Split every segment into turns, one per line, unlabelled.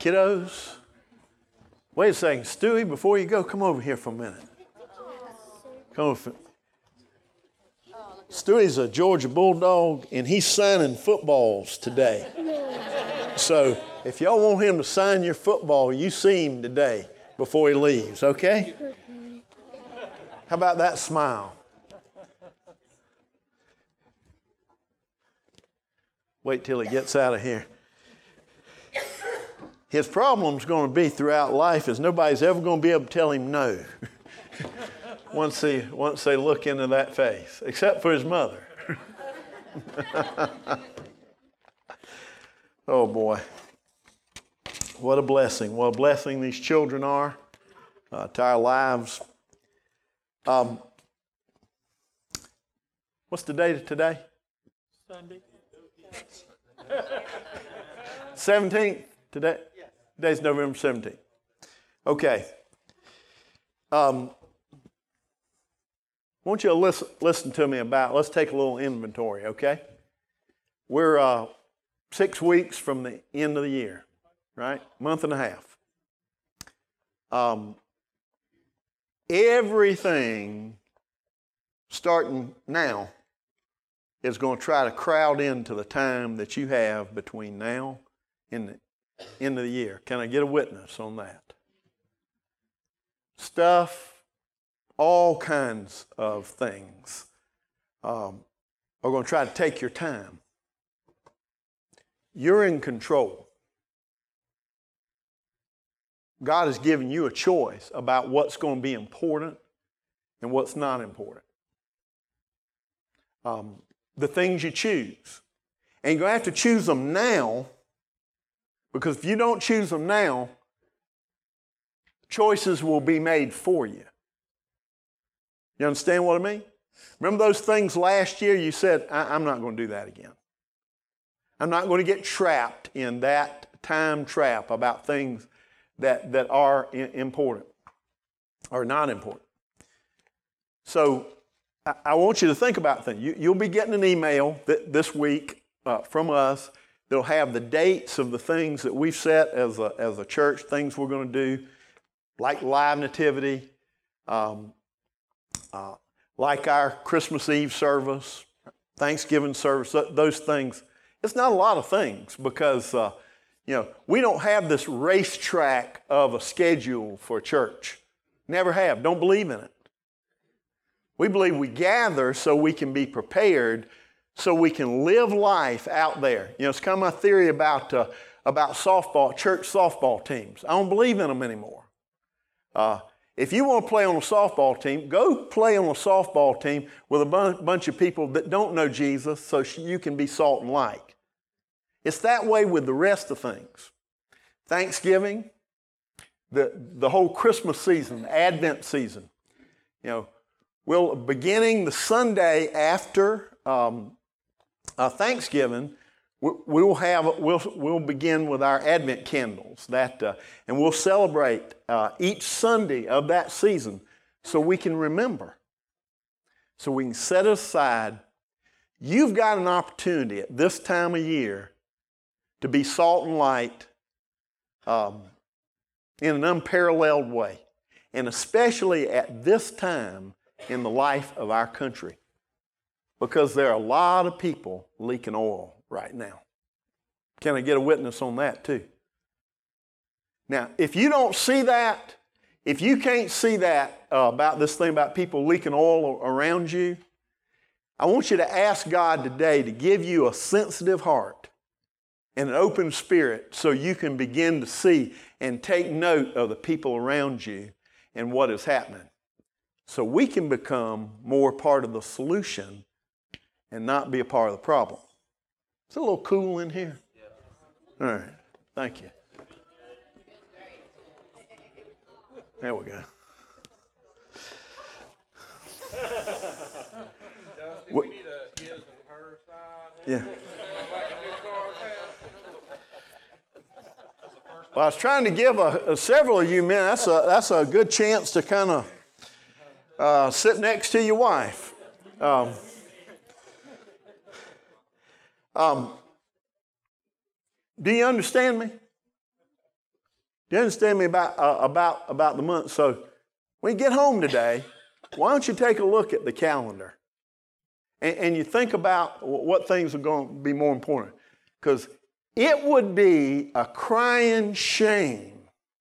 Kiddos, wait a second. Stewie, before you go, come over here for a minute. Come over. Stewie's a Georgia Bulldog, and he's signing footballs today. So if y'all want him to sign your football, you see him today before he leaves, okay? How about that smile? Wait till he gets out of here. His problem's going to be throughout life is nobody's ever going to be able to tell him no once they look into that face, except for his mother. Oh boy, what a blessing! What a blessing these children are to our lives. What's the date today?
Sunday.
17th today? Yes. Today's November 17th. Okay. I want you to listen to me let's take a little inventory, okay? We're 6 weeks from the end of the year, right? Month and a half. Everything starting now is going to try to crowd into the time that you have between now and the end of the year. Can I get a witness on that? Stuff, all kinds of things are going to try to take your time. You're in control. God has given you a choice about what's going to be important and what's not important. The things you choose. And you're going to have to choose them now, because if you don't choose them now, choices will be made for you. You understand what I mean? Remember those things last year you said, I'm not going to do that again. I'm not going to get trapped in that time trap about things that are important or not important. So I want you to think about things. You'll be getting an email this week from us that'll have the dates of the things that we've set as a church, things we're going to do, like live nativity, like our Christmas Eve service, Thanksgiving service, those things. It's not a lot of things because, we don't have this racetrack of a schedule for church. Never have. Don't believe in it. We believe we gather so we can be prepared, so we can live life out there. It's kind of my theory about softball, church softball teams. I don't believe in them anymore. If you want to play on a softball team, go play on a softball team with a bunch of people that don't know Jesus so you can be salt and light. It's that way with the rest of things. Thanksgiving, the whole Christmas season, the Advent season. We'll beginning the Sunday after Thanksgiving, we'll begin with our Advent candles and we'll celebrate each Sunday of that season so we can remember, so we can set aside. You've got an opportunity at this time of year to be salt and light in an unparalleled way, and especially at this time in the life of our country, because there are a lot of people leaking oil right now. Can I get a witness on that too? Now, if you don't see that, if you can't see that about this thing about people leaking oil around you, I want you to ask God today to give you a sensitive heart and an open spirit so you can begin to see and take note of the people around you and what is happening, so we can become more part of the solution and not be a part of the problem. It's a little cool in here. All right. Thank you. There we go.
We need a his and her side.
Yeah. Well, I was trying to give several of you men, that's a good chance to kind of sit next to your wife. Do you understand me? Do you understand me about the month? So when you get home today, why don't you take a look at the calendar and you think about what things are going to be more important? Because it would be a crying shame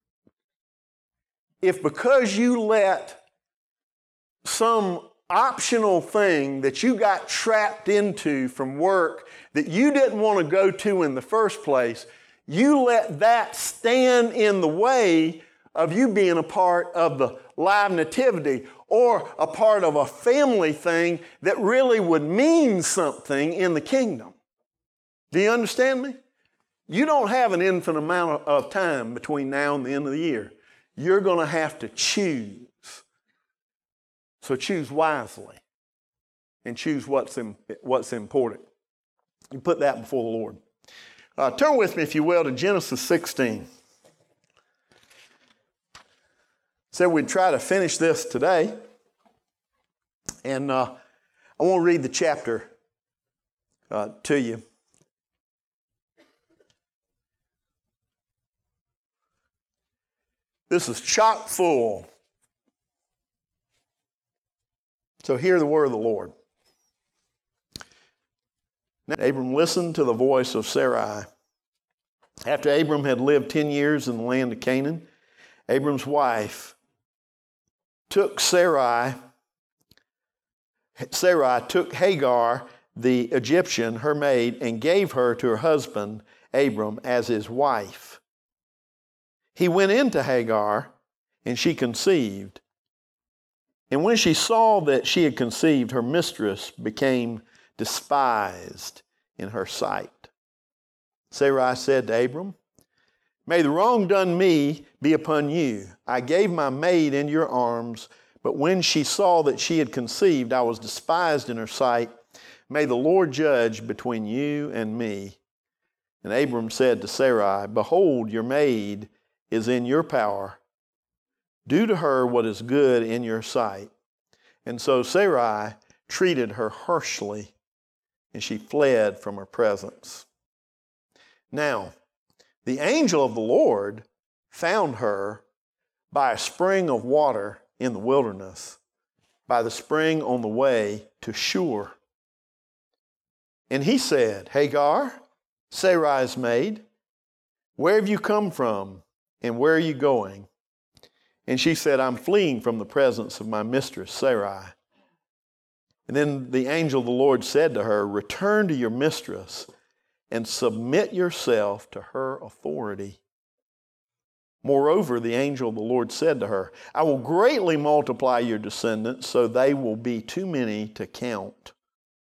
if, because you let some optional thing that you got trapped into from work that you didn't want to go to in the first place, you let that stand in the way of you being a part of the live nativity or a part of a family thing that really would mean something in the kingdom. Do you understand me? You don't have an infinite amount of time between now and the end of the year. You're going to have to choose. So choose wisely and choose what's important. You put that before the Lord. Turn with me, if you will, to Genesis 16. Said we'd try to finish this today. And I want to read the chapter to you. This is chock full. So hear the word of the Lord. Now, Abram listened to the voice of Sarai. After Abram had lived 10 years in the land of Canaan, Abram's wife took Sarai took Hagar, the Egyptian, her maid, and gave her to her husband, Abram, as his wife. He went into Hagar, and she conceived. And when she saw that she had conceived, her mistress became despised in her sight. Sarai said to Abram, "May the wrong done me be upon you. I gave my maid into your arms, but when she saw that she had conceived, I was despised in her sight. May the Lord judge between you and me." And Abram said to Sarai, "Behold, your maid is in your power. Do to her what is good in your sight." And so Sarai treated her harshly, and she fled from her presence. Now, the angel of the Lord found her by a spring of water in the wilderness, by the spring on the way to Shur. And he said, "Hagar, Sarai's maid, where have you come from, and where are you going?" And she said, "I'm fleeing from the presence of my mistress Sarai." And then the angel of the Lord said to her, "Return to your mistress and submit yourself to her authority." Moreover, the angel of the Lord said to her, "I will greatly multiply your descendants, so they will be too many to count."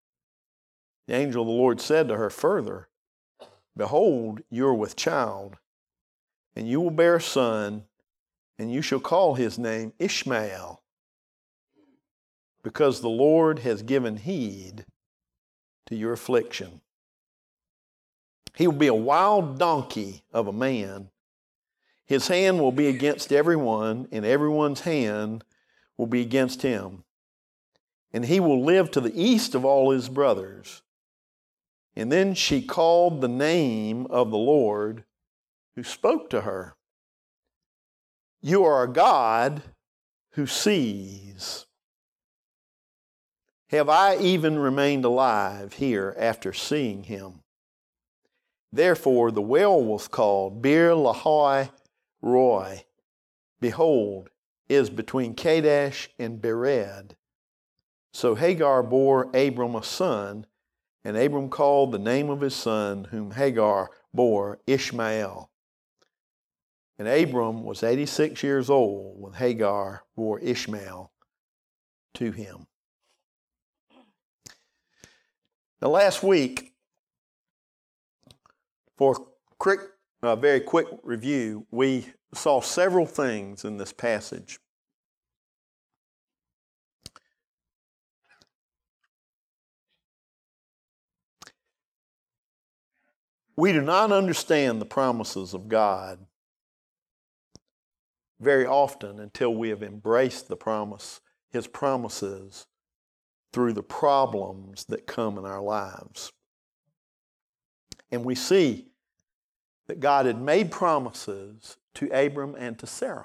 The angel of the Lord said to her further, "Behold, you are with child, and you will bear a son, and you shall call his name Ishmael, because the Lord has given heed to your affliction. He will be a wild donkey of a man. His hand will be against everyone, and everyone's hand will be against him. And he will live to the east of all his brothers." And then she called the name of the Lord who spoke to her, "You are a God who sees. Have I even remained alive here after seeing him?" Therefore the well was called Beer Lahai Roi. Behold, is between Kadesh and Bered. So Hagar bore Abram a son, and Abram called the name of his son, whom Hagar bore, Ishmael. And Abram was 86 years old when Hagar bore Ishmael to him. Now, last week, for a very quick review, we saw several things in this passage. We do not understand the promises of God very often until we have embraced His promises through the problems that come in our lives. And we see that God had made promises to Abram and to Sarah.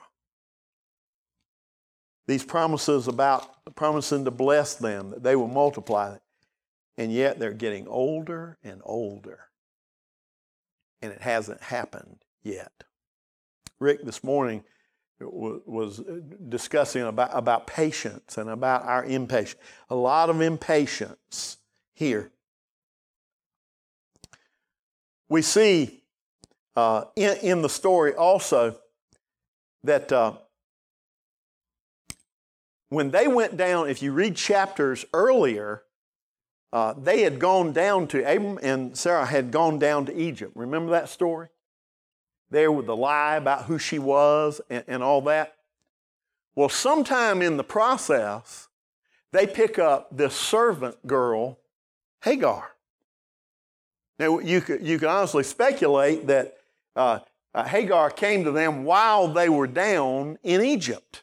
These promises about promising to bless them, that they will multiply, and yet they're getting older and older, and it hasn't happened yet. Rick this morning was discussing about patience and about our impatience. A lot of impatience here. We see in the story also that when they went down, if you read chapters earlier, they had gone down to, Abram and Sarah had gone down to Egypt. Remember that story? There with the lie about who she was and all that. Well, sometime in the process, they pick up this servant girl, Hagar. Now, you can honestly speculate that Hagar came to them while they were down in Egypt.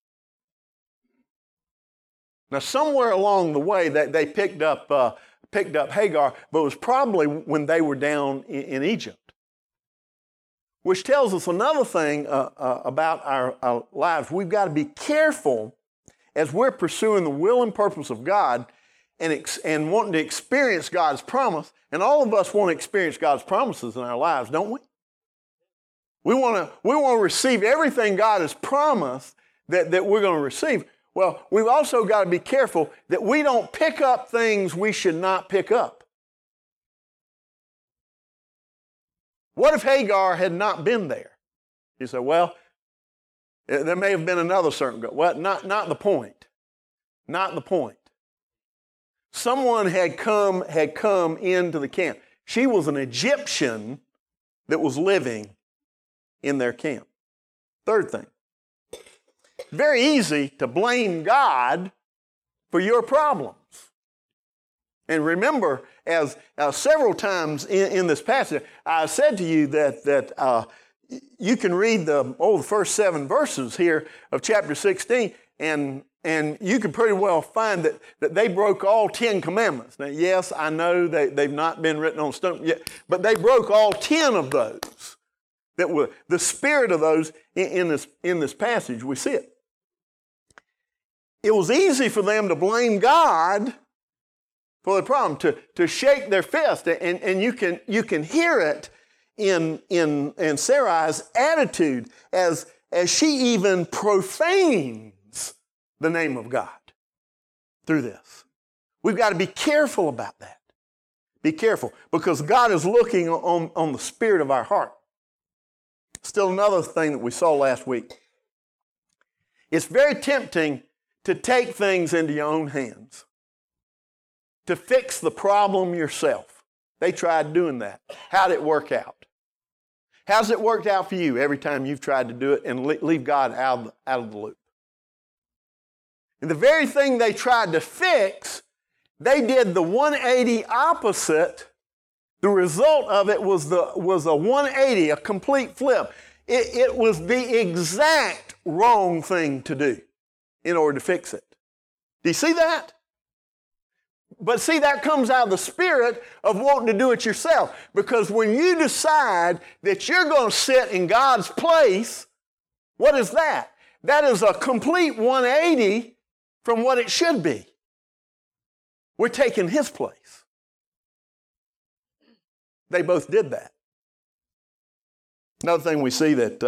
Now, somewhere along the way, they picked up Hagar, but it was probably when they were down in Egypt. Which tells us another thing about our lives. We've got to be careful as we're pursuing the will and purpose of God and wanting to experience God's promise. And all of us want to experience God's promises in our lives, don't we? We want to receive everything God has promised that we're going to receive. Well, we've also got to be careful that we don't pick up things we should not pick up. What if Hagar had not been there? You say, well, there may have been another servant girl. Well, not the point. Not the point. Someone had come into the camp. She was an Egyptian that was living in their camp. Third thing. Very easy to blame God for your problems. And remember, as several times in this passage, I said to you that you can read the first 7 verses here of chapter 16, and you can pretty well find that they broke all 10 commandments. Now, yes, I know they've not been written on stone yet, but they broke all 10 of those. That were the spirit of those in this passage. We see it. It was easy for them to blame God for the problem, to shake their fist, and you can hear it in Sarai's attitude as she even profanes the name of God through this. We've got to be careful about that. Be careful, because God is looking on the spirit of our heart. Still another thing that we saw last week. It's very tempting to take things into your own hands, to fix the problem yourself. They tried doing that. How did it work out? How's it worked out for you every time you've tried to do it and leave God out of the loop? And the very thing they tried to fix, they did the 180 opposite. The result of it was a 180, a complete flip. It was the exact wrong thing to do in order to fix it. Do you see that? But see, that comes out of the spirit of wanting to do it yourself. Because when you decide that you're going to sit in God's place, what is that? That is a complete 180 from what it should be. We're taking His place. They both did that. Another thing we see that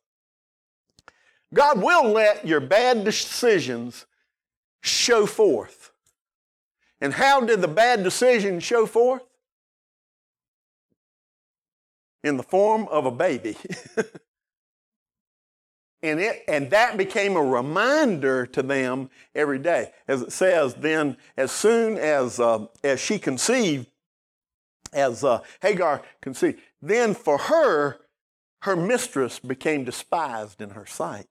God will let your bad decisions show forth. And how did the bad decision show forth? In the form of a baby. And that became a reminder to them every day. As it says, then as soon as she conceived, as Hagar conceived, then for her mistress became despised in her sight.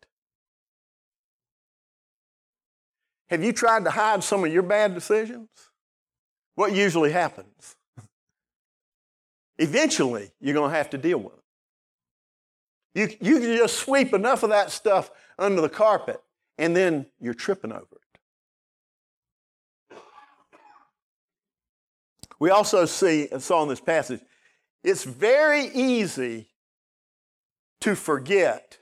Have you tried to hide some of your bad decisions? What usually happens? Eventually, you're going to have to deal with it. You can just sweep enough of that stuff under the carpet, and then you're tripping over it. We also saw in this passage, it's very easy to forget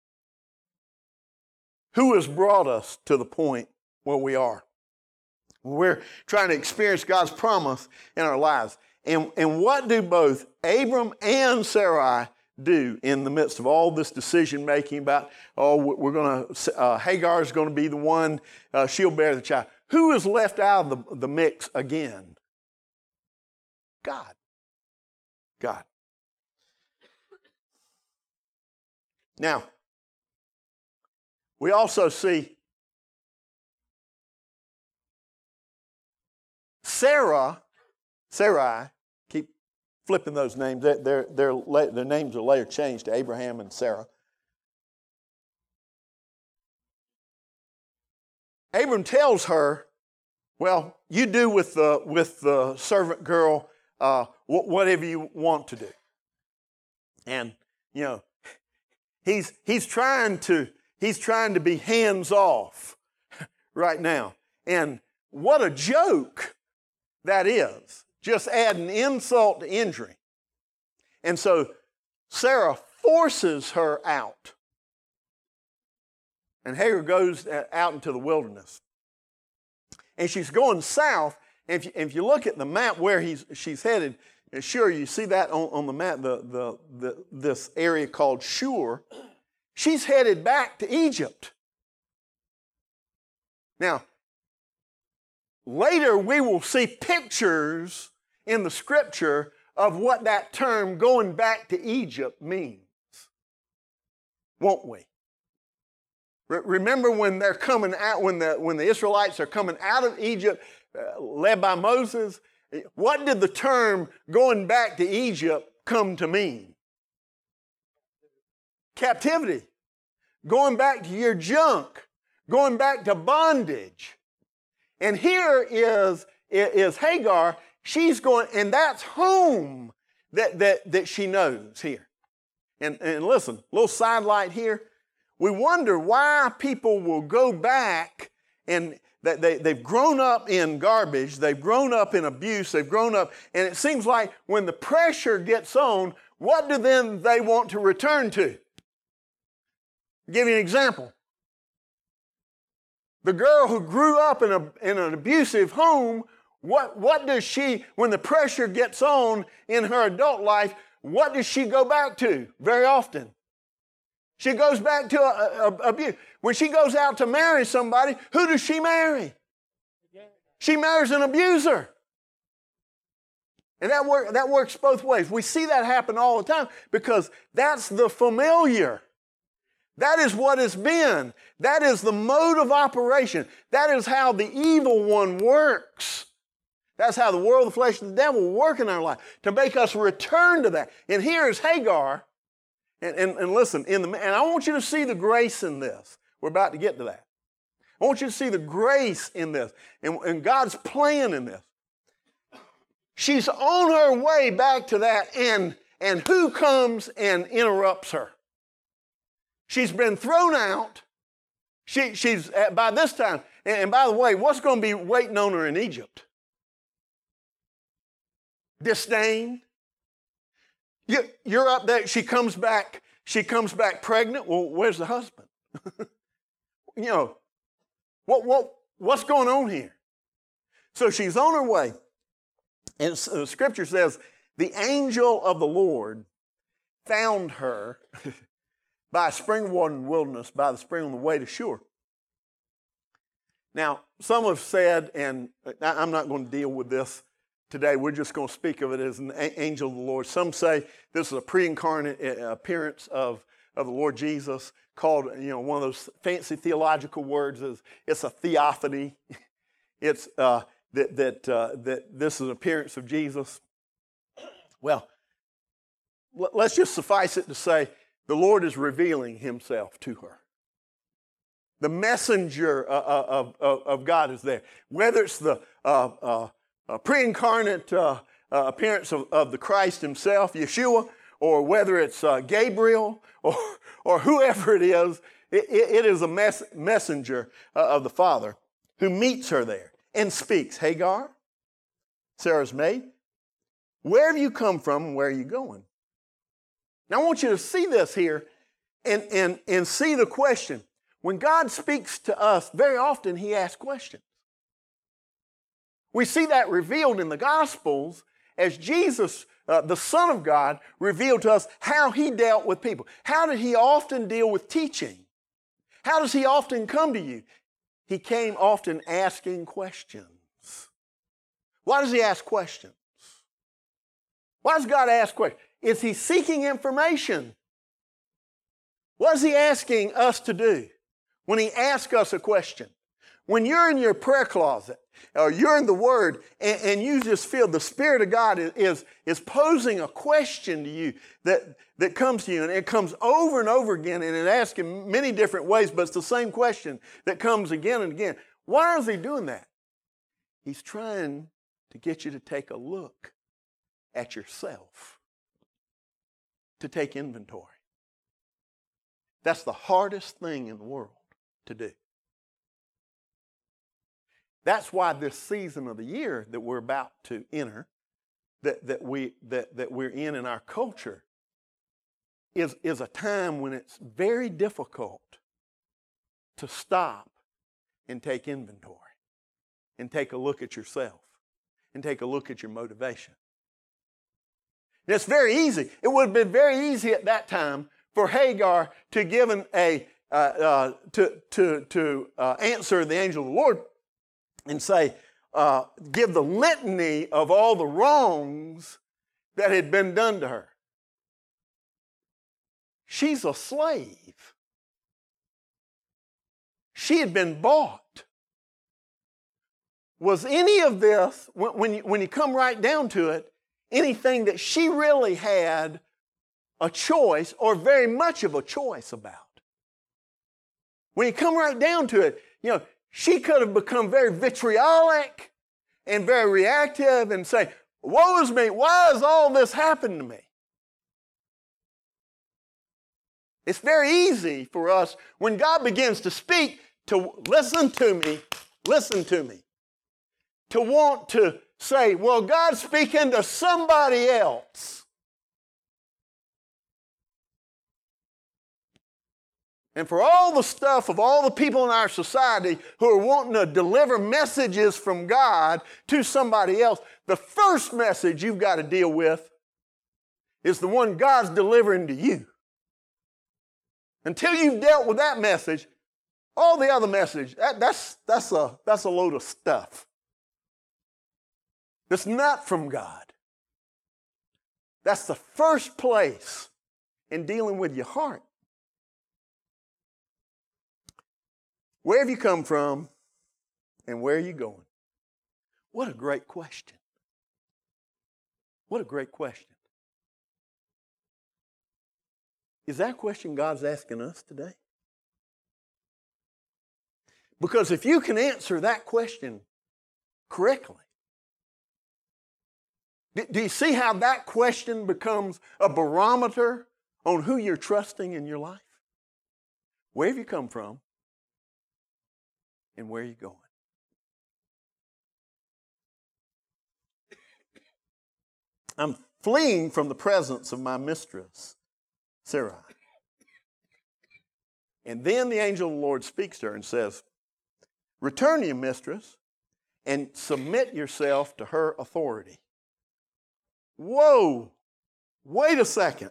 who has brought us to the point where we are. We're trying to experience God's promise in our lives. And what do both Abram and Sarai do in the midst of all this decision making about, Hagar is going to be the one, she'll bear the child. Who is left out of the mix again? God. God. Now, we also see Sarai, keep flipping those names. Their names are later changed to Abraham and Sarah. Abram tells her, well, you do with the servant girl whatever you want to do. And, he's trying to be hands off right now. And what a joke that is. Just adding insult to injury. And so Sarah forces her out. And Hagar goes out into the wilderness. And she's going south. And if you look at the map where she's headed, sure, you see that on the map, this area called Shur. She's headed back to Egypt. Now, later we will see pictures in the scripture of what that term going back to Egypt means. Won't we? Remember when they're coming out, when the Israelites are coming out of Egypt, led by Moses, what did the term going back to Egypt come to mean? Captivity. Going back to your junk. Going back to bondage. And here is Hagar. She's going, and that's home that she knows here. And listen, little sidelight here. We wonder why people will go back and that they've grown up in garbage, they've grown up in abuse, they've grown up, and it seems like when the pressure gets on, what do then they want to return to? I'll give you an example. The girl who grew up in an abusive home, what does she, when the pressure gets on in her adult life, what does she go back to very often? She goes back to abuse. When she goes out to marry somebody, who does she marry? She marries an abuser. And that works both ways. We see that happen all the time because that's the familiar. That is what it's been. That is the mode of operation. That is how the evil one works. That's how the world, the flesh, and the devil work in our life to make us return to that. And here is Hagar. And listen, and I want you to see the grace in this. We're about to get to that. I want you to see the grace in this and God's plan in this. She's on her way back to that, and who comes and interrupts her? She's been thrown out. She's by this time, and by the way, what's going to be waiting on her in Egypt? Disdain. You're up there. She comes back pregnant. Well, where's the husband? What's going on here? So she's on her way. And the scripture says, the angel of the Lord found her by a spring of water in the wilderness, by the spring on the way to Shur. Now, some have said, and I'm not going to deal with this today, we're just going to speak of it as an angel of the Lord. Some say this is a pre-incarnate appearance of the Lord Jesus, called, one of those fancy theological words is it's a theophany. It's that this is an appearance of Jesus. Well, let's just suffice it to say the Lord is revealing himself to her. The messenger of God is there. Whether it's the pre-incarnate appearance of the Christ himself, Yeshua, or whether it's Gabriel or whoever it is a messenger of the Father who meets her there and speaks. Hagar, Sarah's maid, where have you come from and where are you going? Now I want you to see this here and see the question. When God speaks to us, very often He asks questions. We see that revealed in the Gospels as Jesus, the Son of God, revealed to us how He dealt with people. How did He often deal with teaching? How does He often come to you? He came often asking questions. Why does He ask questions? Why does God ask questions? Is He seeking information? What is He asking us to do when He asks us a question? When you're in your prayer closet or you're in the Word and you just feel the Spirit of God is posing a question to you that comes to you, and it comes over and over again, and it asks in many different ways, but it's the same question that comes again and again. Why is He doing that? He's trying to get you to take a look at yourself, to take inventory. That's the hardest thing in the world to do. That's why this season of the year that we're about to enter, that we're in our culture, is a time when it's very difficult to stop and take inventory and take a look at yourself and take a look at your motivation. And it's very easy. It would have been very easy at that time for Hagar to give answer the angel of the Lord and say, give the litany of all the wrongs that had been done to her. She's a slave. She had been bought. Was any of this, when you come right down to it, anything that she really had a choice or very much of a choice about? When you come right down to it, she could have become very vitriolic and very reactive and say, woe is me, why has all this happened to me? It's very easy for us, when God begins to speak, to listen to me, to want to say, well, God's speaking to somebody else. And for all the stuff of all the people in our society who are wanting to deliver messages from God to somebody else, the first message you've got to deal with is the one God's delivering to you. Until you've dealt with that message, all the other message, that's a load of stuff. That's not from God. That's the first place in dealing with your heart. Where have you come from and where are you going? What a great question. What a great question. Is that a question God's asking us today? Because if you can answer that question correctly, do you see how that question becomes a barometer on who you're trusting in your life? Where have you come from? And where are you going? I'm fleeing from the presence of my mistress, Sarai. And then the angel of the Lord speaks to her and says, return to your mistress and submit yourself to her authority. Whoa! Wait a second.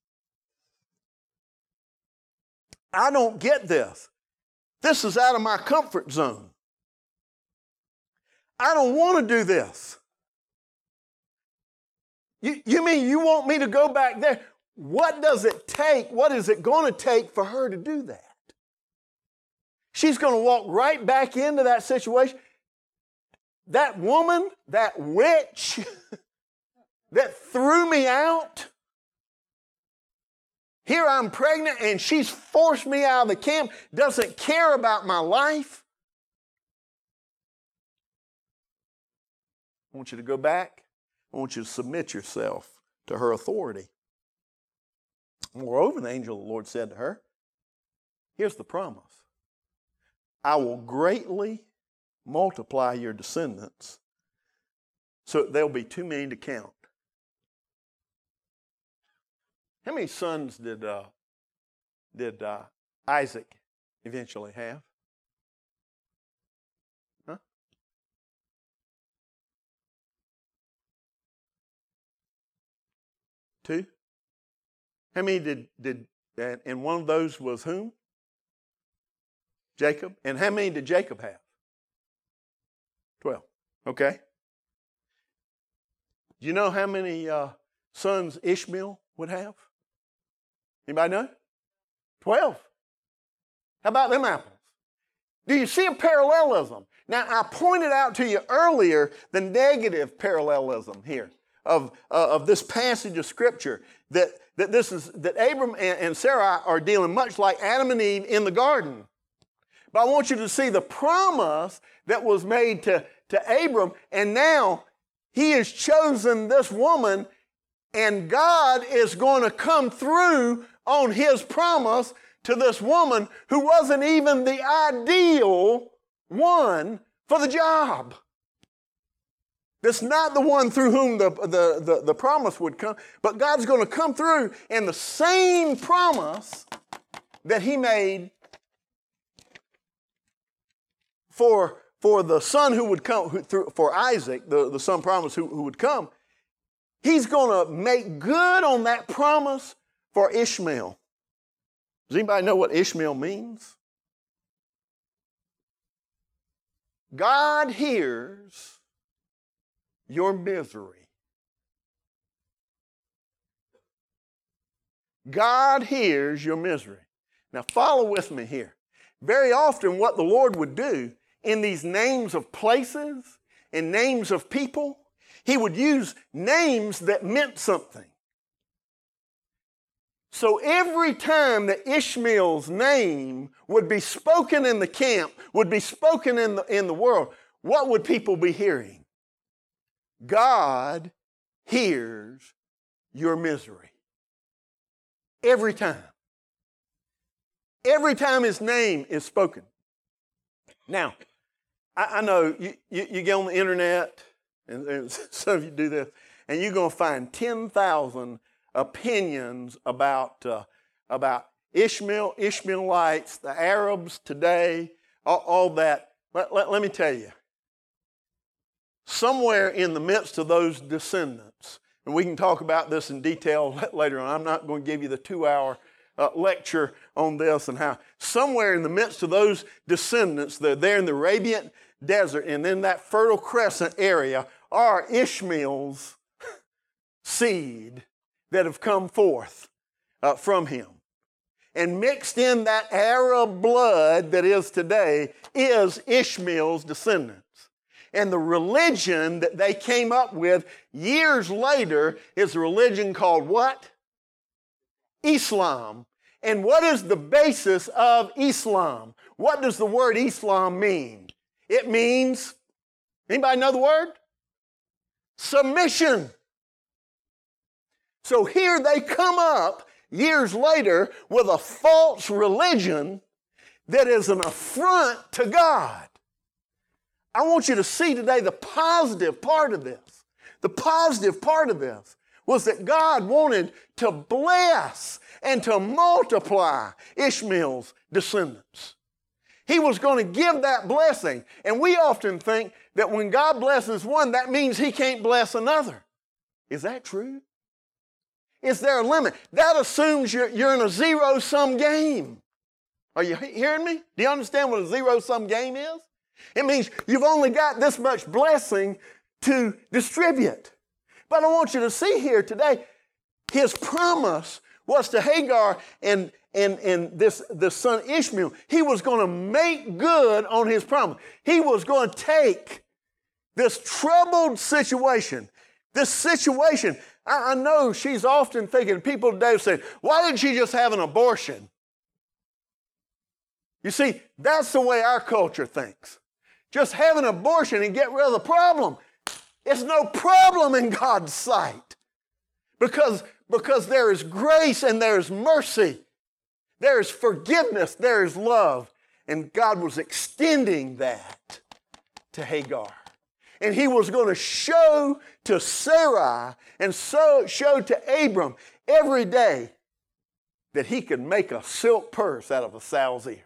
I don't get this. This is out of my comfort zone. I don't want to do this. You mean you want me to go back there? What does it take? What is it going to take for her to do that? She's going to walk right back into that situation. That woman, that witch that threw me out. Here I'm pregnant and she's forced me out of the camp, doesn't care about my life. I want you to go back. I want you to submit yourself to her authority. Moreover, the angel of the Lord said to her, here's the promise. I will greatly multiply your descendants so they'll be too many to count. How many sons did did Isaac eventually have? Huh? 2? How many did and one of those was whom? Jacob. And how many did Jacob have? 12. Okay. Do you know how many sons Ishmael would have? Anybody know? 12. How about them apples? Do you see a parallelism? Now, I pointed out to you earlier the negative parallelism here of this passage of Scripture that Abram and Sarai are dealing much like Adam and Eve in the garden. But I want you to see the promise that was made to Abram, and now he has chosen this woman, and God is going to come through on his promise to this woman who wasn't even the ideal one for the job. That's not the one through whom the promise would come, but God's going to come through, and the same promise that he made for the son who would come, for Isaac, the son promise who would come, he's going to make good on that promise for Ishmael. Does anybody know what Ishmael means? God hears your misery. God hears your misery. Now follow with me here. Very often what the Lord would do in these names of places and names of people, he would use names that meant something. So every time that Ishmael's name would be spoken in the camp, would be spoken in the world, what would people be hearing? God hears your misery. Every time. Every time his name is spoken. Now, I know you get on the internet, and some of you do this, and you're going to find 10,000 opinions about Ishmael, Ishmaelites, the Arabs today, all that. Let me tell you, somewhere in the midst of those descendants, and we can talk about this in detail later on. I'm not going to give you the 2-hour lecture on this and how. Somewhere in the midst of those descendants, they're there in the Arabian desert, and in that Fertile Crescent area are Ishmael's seed that have come forth from him. And mixed in that Arab blood that is today is Ishmael's descendants. And the religion that they came up with years later is a religion called what? Islam. And what is the basis of Islam? What does the word Islam mean? It means, anybody know the word? Submission. So here they come up years later with a false religion that is an affront to God. I want you to see today the positive part of this. The positive part of this was that God wanted to bless and to multiply Ishmael's descendants. He was going to give that blessing. And we often think that when God blesses one, that means he can't bless another. Is that true? Is there a limit? That assumes you're in a zero-sum game. Are you hearing me? Do you understand what a zero-sum game is? It means you've only got this much blessing to distribute. But I want you to see here today, his promise was to Hagar and this son Ishmael. He was going to make good on his promise. He was going to take this troubled situation, I know she's often thinking, people today say, why didn't she just have an abortion? You see, that's the way our culture thinks. Just have an abortion and get rid of the problem. It's no problem in God's sight because there is grace and there is mercy. There is forgiveness, there is love. And God was extending that to Hagar. And he was going to show to Sarai and show to Abram every day that he could make a silk purse out of a sow's ear.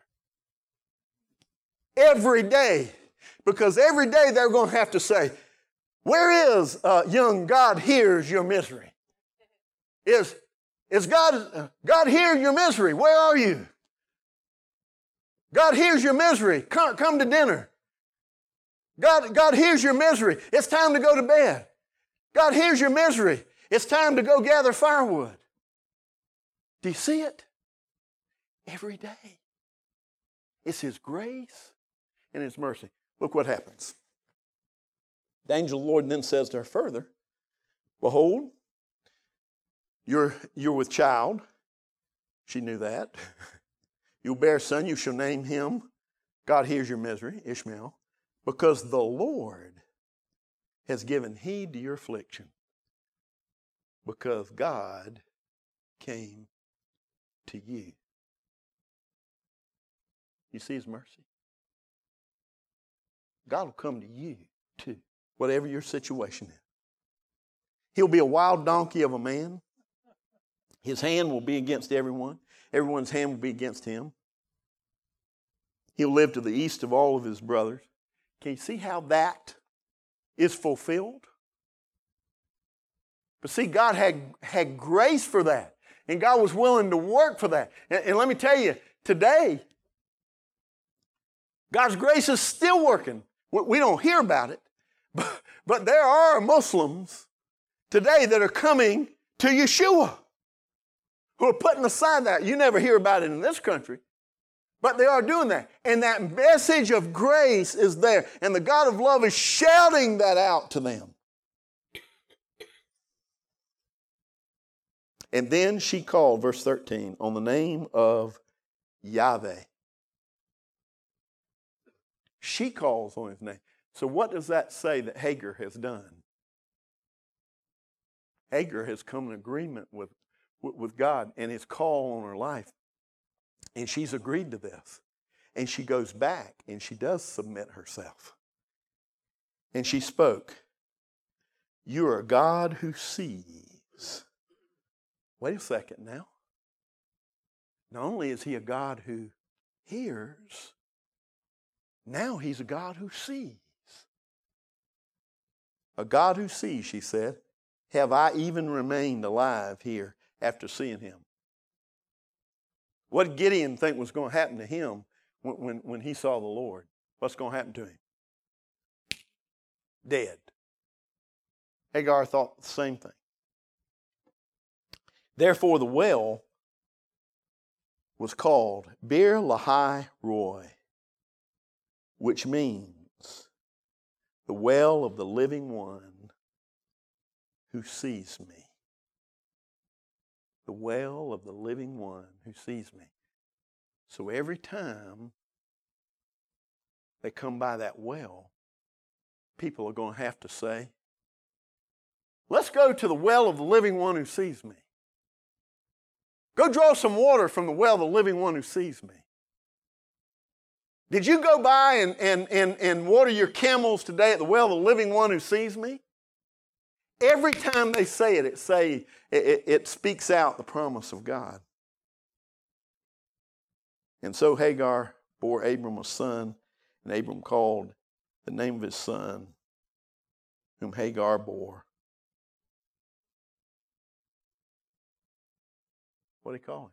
Every day. Because every day they're going to have to say, where is young God hears your misery? Is God hears your misery? Where are you? God hears your misery. Come to dinner. God hears your misery. It's time to go to bed. God hears your misery. It's time to go gather firewood. Do you see it? Every day. It's His grace and His mercy. Look what happens. The angel of the Lord then says to her further, behold, you're with child. She knew that. You'll bear a son, you shall name him. God hears your misery, Ishmael, because the Lord has given heed to your affliction, because God came to you. You see His mercy? God will come to you too, whatever your situation is. He'll be a wild donkey of a man. His hand will be against everyone. Everyone's hand will be against him. He'll live to the east of all of his brothers. Can you see how that is fulfilled? But see, God had grace for that. And God was willing to work for that. And let me tell you, today, God's grace is still working. We don't hear about it. But there are Muslims today that are coming to Yeshua, who are putting aside that. You never hear about it in this country. But they are doing that. And that message of grace is there. And the God of love is shouting that out to them. And then she called, verse 13, on the name of Yahweh. She calls on His name. So what does that say that Hagar has done? Hagar has come in agreement with God and His call on her life. And she's agreed to this. And she goes back and she does submit herself. And she spoke, you are a God who sees. Wait a second now. Not only is He a God who hears, now He's a God who sees. A God who sees, she said, have I even remained alive here after seeing Him? What did Gideon think was going to happen to him when he saw the Lord? What's going to happen to him? Dead. Hagar thought the same thing. Therefore, the well was called Beer Lahai Roi, which means the well of the living one who sees me. The well of the living one who sees me. So every time they come by that well, people are going to have to say, let's go to the well of the living one who sees me. Go draw some water from the well of the living one who sees me. Did you go by and water your camels today at the well of the living one who sees me? Every time they say it, it speaks out the promise of God. And so Hagar bore Abram a son, and Abram called the name of his son, whom Hagar bore. What did he call him?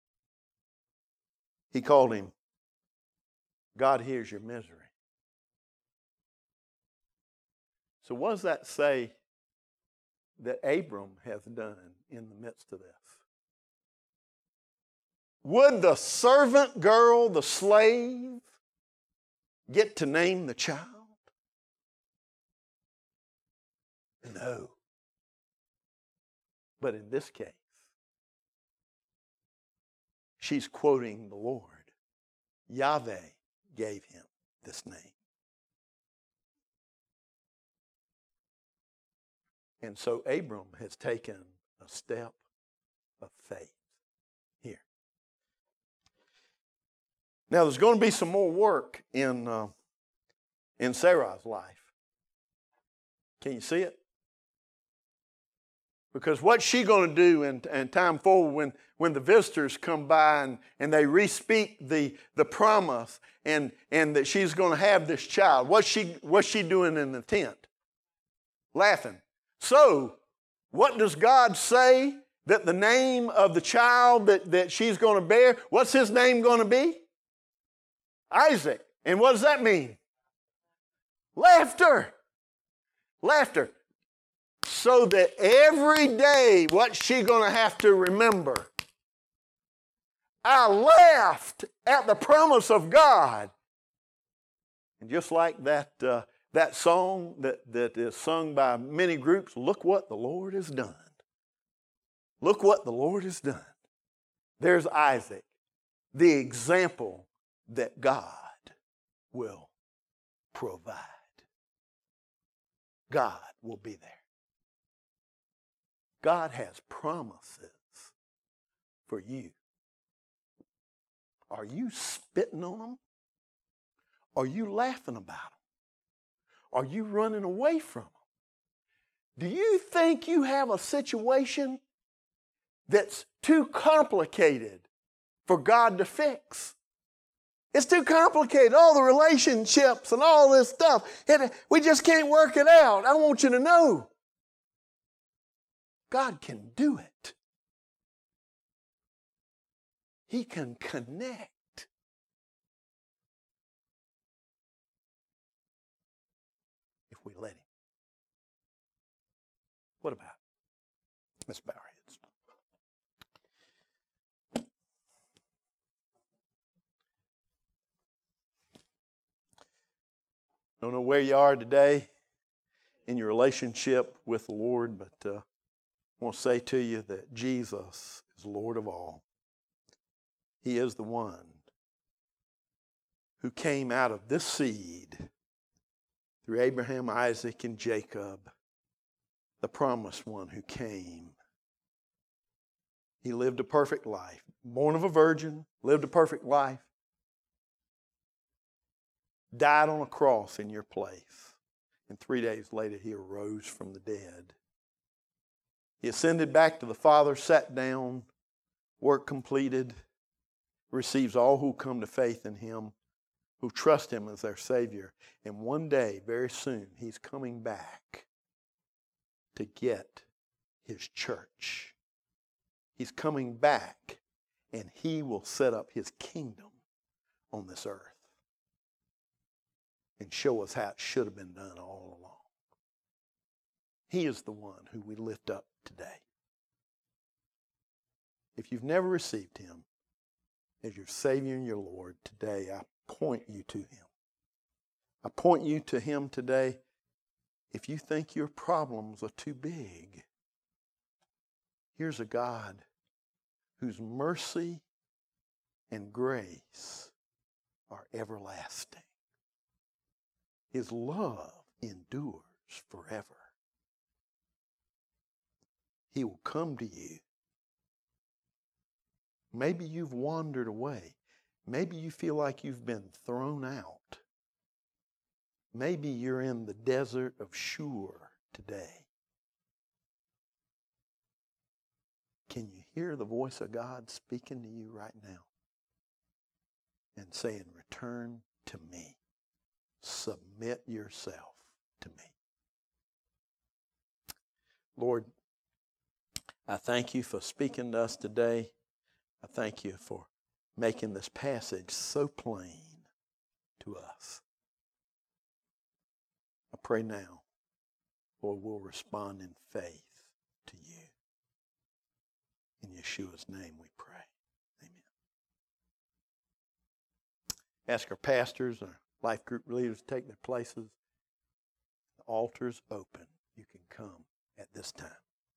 He called him, God hears your misery. So what does that say that Abram has done in the midst of this? Would the servant girl, the slave, get to name the child? No. But in this case, she's quoting the Lord. Yahweh gave him this name. And so Abram has taken a step of faith here. Now there's going to be some more work in Sarah's life. Can you see it? Because what's she going to do in time forward when the visitors come by and they re-speak the promise and that she's going to have this child? What's she doing in the tent? Laughing. So, what does God say that the name of the child that she's going to bear, what's his name going to be? Isaac. And what does that mean? Laughter. Laughter. So that every day, what's she going to have to remember? I laughed at the promise of God. And just like that song that is sung by many groups, look what the Lord has done. Look what the Lord has done. There's Isaac, the example that God will provide. God will be there. God has promises for you. Are you spitting on them? Are you laughing about them? Are you running away from them? Do you think you have a situation that's too complicated for God to fix? It's too complicated, all the relationships and all this stuff. We just can't work it out. I want you to know, God can do it. He can connect. If we let him. What about it? Let's bow our heads. Don't know where you are today in your relationship with the Lord, but I want to say to you that Jesus is Lord of all. He is the one who came out of this seed through Abraham, Isaac, and Jacob, the promised one who came. He lived a perfect life, born of a virgin, lived a perfect life, died on a cross in your place, and 3 days later he arose from the dead. He ascended back to the Father, sat down, work completed, receives all who come to faith in him, who trust him as their Savior. And one day, very soon, he's coming back to get his church. He's coming back, and he will set up his kingdom on this earth and show us how it should have been done all along. He is the one who we lift up today. If you've never received him as your Savior and your Lord, today I point you to him. I point you to him today. If you think your problems are too big, here's a God whose mercy and grace are everlasting. His love endures forever. He will come to you. Maybe you've wandered away. Maybe you feel like you've been thrown out. Maybe you're in the desert of Shur today. Can you hear the voice of God speaking to you right now and saying, return to me. Submit yourself to me. Lord, I thank you for speaking to us today. I thank you for making this passage so plain to us. I pray now, Lord, we'll respond in faith to you. In Yeshua's name we pray. Amen. Ask our pastors, our life group leaders to take their places. The altar's open. You can come at this time.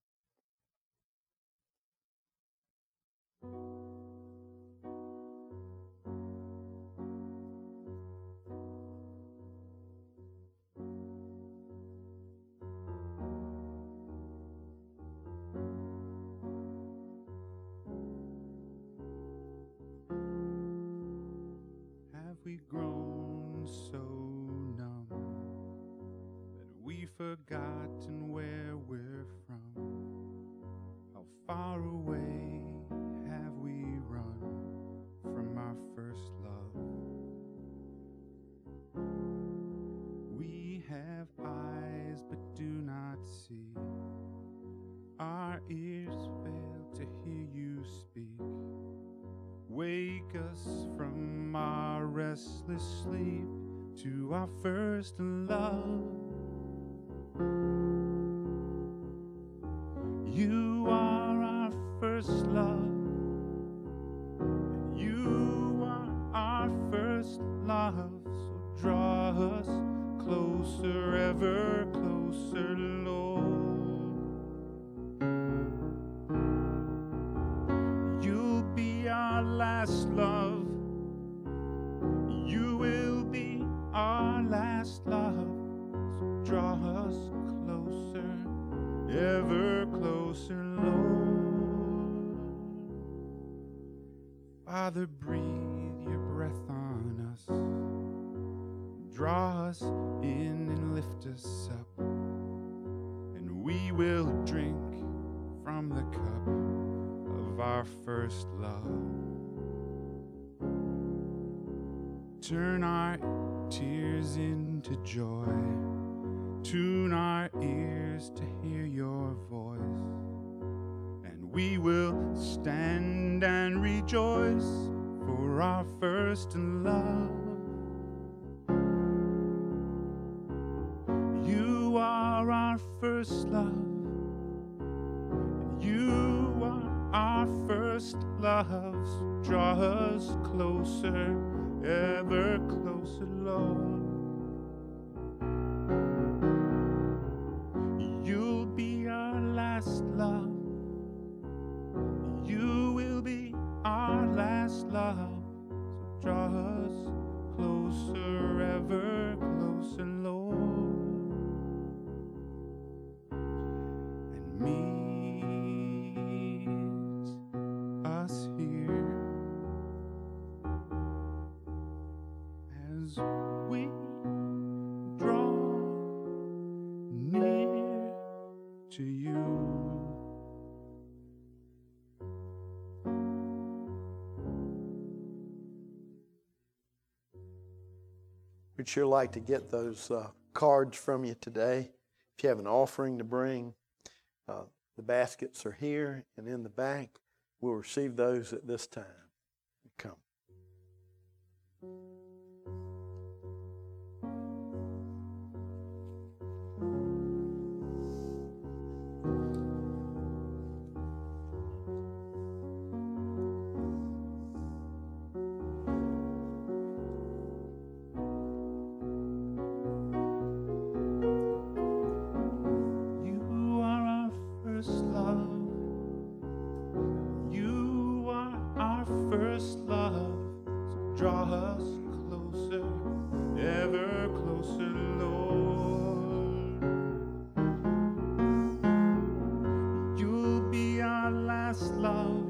We grown so numb that we've forgotten where we're from. our restless sleep to our first love. You are our first love, and you are our first love. So draw us closer, ever closer, Lord. You'll be our last love. You will be our last love. So draw us closer, ever closer, Lord. Father, breathe your breath on us. Draw us in and lift us up, and we will drink from the cup of our first love. Turn our tears into joy. Tune our ears to hear your voice, and we will stand and rejoice for our first love. You are our first love, and you are our first love. So draw us closer, ever closer, Lord. You'll be our last love. You will be our last love. So draw us closer, ever closer, Lord. And meet us here as we draw near to you.
We'd sure like to get those cards from you today. If you have an offering to bring, the baskets are here and in the back. We'll receive those at this time. Come.
You are our first love. You are our first love. So draw us closer, ever closer, Lord. You'll be our last love.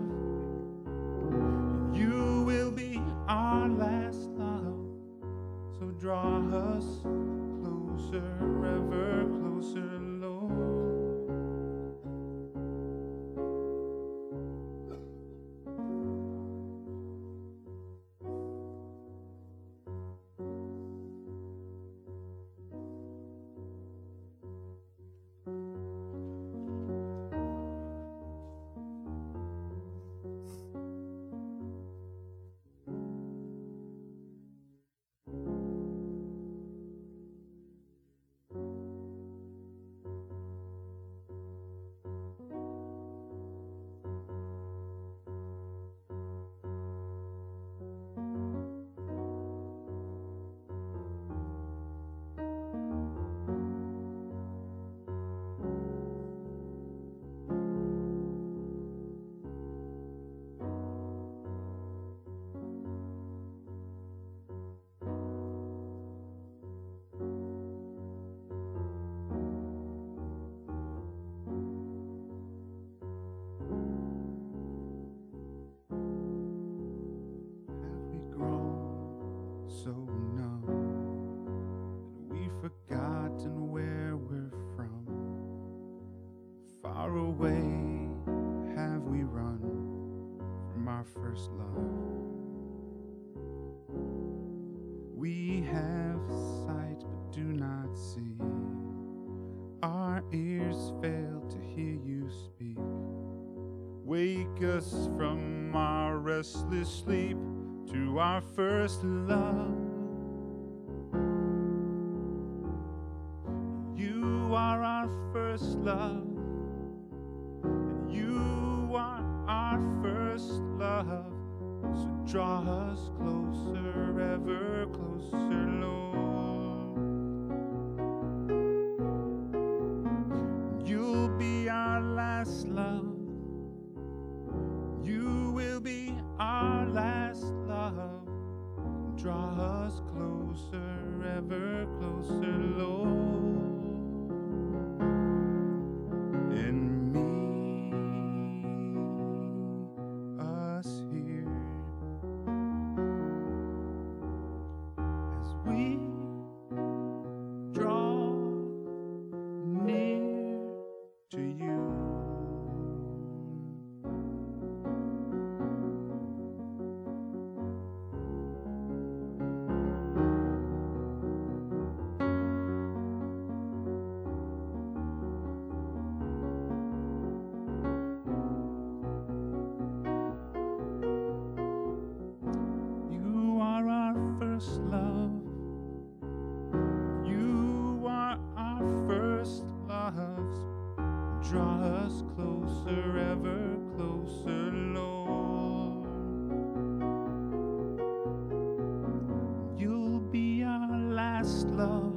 You will be our last love. So draw us closer, ever closer, Lord. Have we grown so numb that we've forgotten where we're from? Far away have we run from our first love? We have sight but do not see. Our ears fail to hear you speak. Wake us from our restless sleep to our first love. You are our first love, and you are our first love. So draw us closer, ever closer, Lord. You'll be our last love. You will be our last love. Draw us closer, ever closer, Lord. In me, us here, as we draw near to you. You are our first love. You are our first loves. Draw us closer, ever closer, Lord. You'll be our last love.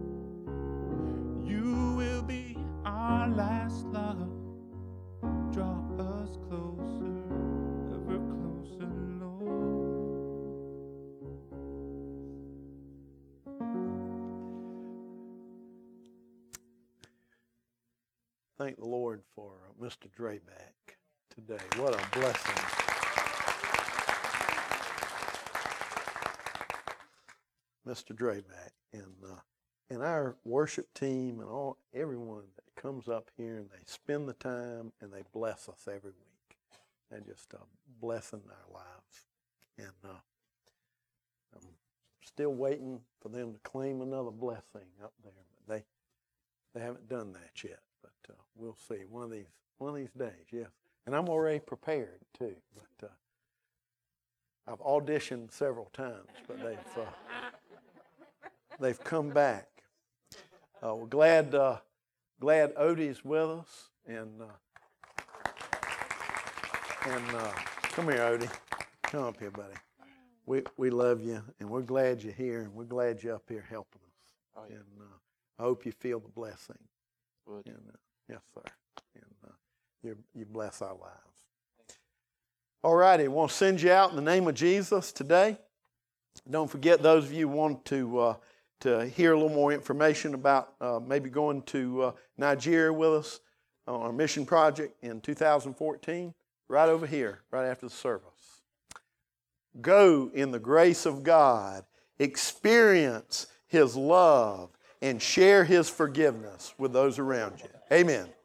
You will be our last love. Draw us closer, ever closer, Lord.
Thank the Lord for Mr. Drayback today. What a blessing. Mr. Drayback and our worship team and everyone that comes up here and they spend the time and they bless us every week. They're just a blessing in our lives. And I'm still waiting for them to claim another blessing up there, but they haven't done that yet. But we'll see one of these days. Yes, and I'm already prepared too. But I've auditioned several times, but they've come back. We're glad Odie's with us, and come here, Odie. Come up here, buddy. We love you, and we're glad you're here, and we're glad you're up here helping us.
Oh, yeah.
And I hope you feel the blessing.
Would.
And, yes, sir. And you bless our lives. All righty, I want to send you out in the name of Jesus today. Don't forget, those of you who want to hear a little more information about maybe going to Nigeria with us on our mission project in 2014, right over here, right after the service. Go in the grace of God, experience His love, and share His forgiveness with those around you. Amen.